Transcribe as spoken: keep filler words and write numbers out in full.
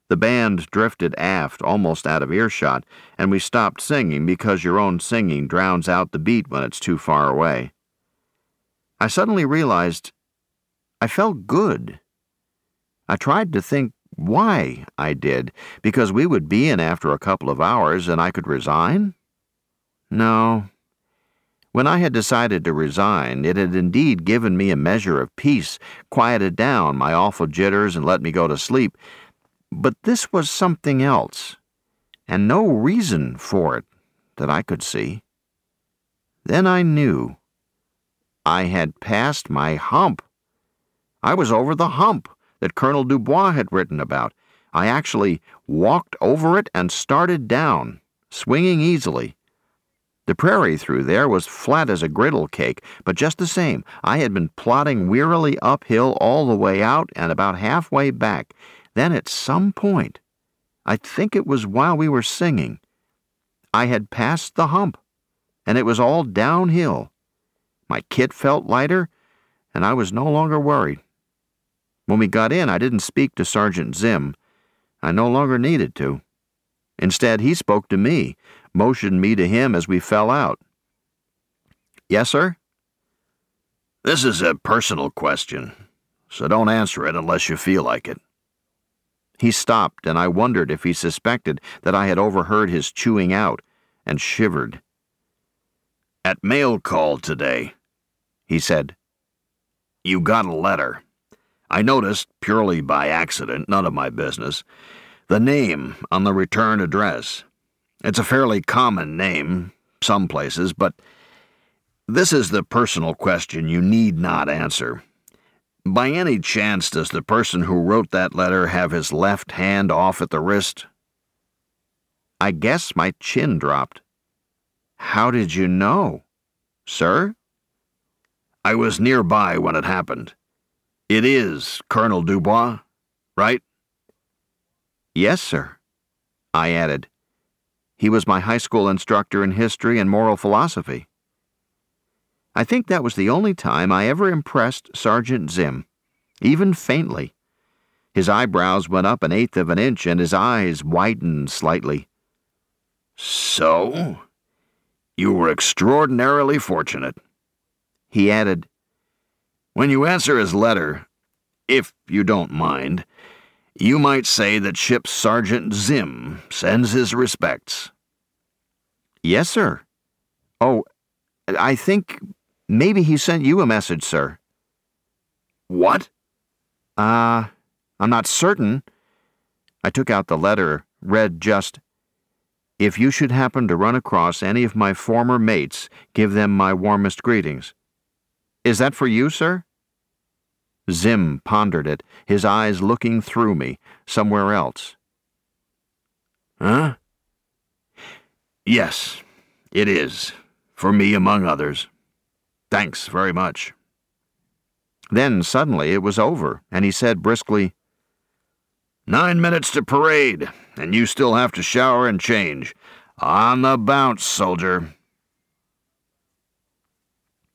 The band drifted aft, almost out of earshot, and we stopped singing because your own singing drowns out the beat when it's too far away. I suddenly realized I felt good. I tried to think why I did, because we would be in after a couple of hours and I could resign? No. When I had decided to resign, it had indeed given me a measure of peace, quieted down my awful jitters, and let me go to sleep. But this was something else, and no reason for it that I could see. Then I knew. I had passed my hump. I was over the hump that Colonel Dubois had written about. I actually walked over it and started down, swinging easily. The prairie through there was flat as a griddle cake, but just the same, I had been plodding wearily uphill all the way out and about halfway back. Then at some point, I think it was while we were singing, I had passed the hump, and it was all downhill. My kit felt lighter, and I was no longer worried. When we got in, I didn't speak to Sergeant Zim. I no longer needed to. Instead, he spoke to me, motioned me to him as we fell out. Yes, sir? This is a personal question, so don't answer it unless you feel like it. He stopped, and I wondered if he suspected that I had overheard his chewing out, and shivered. At mail call today, he said, you got a letter. I noticed, purely by accident, none of my business, the name on the return address. It's a fairly common name, some places, but this is the personal question you need not answer. By any chance does the person who wrote that letter have his left hand off at the wrist? I guess my chin dropped. How did you know, sir? I was nearby when it happened. It is Colonel Dubois, right? Yes, sir, I added. He was my high school instructor in history and moral philosophy. I think that was the only time I ever impressed Sergeant Zim, even faintly. His eyebrows went up an eighth of an inch and his eyes widened slightly. So, you were extraordinarily fortunate. He added, when you answer his letter, if you don't mind, you might say that Ship's Sergeant Zim sends his respects. Yes, sir. Oh, I think maybe he sent you a message, sir. What? Uh, I'm not certain. I took out the letter, read just, if you should happen to run across any of my former mates, give them my warmest greetings. Is that for you, sir? Zim pondered it, his eyes looking through me, somewhere else. Huh? Yes, it is. For me, among others. Thanks very much. Then, suddenly, it was over, and he said briskly, Nine minutes to parade, and you still have to shower and change. On the bounce, soldier.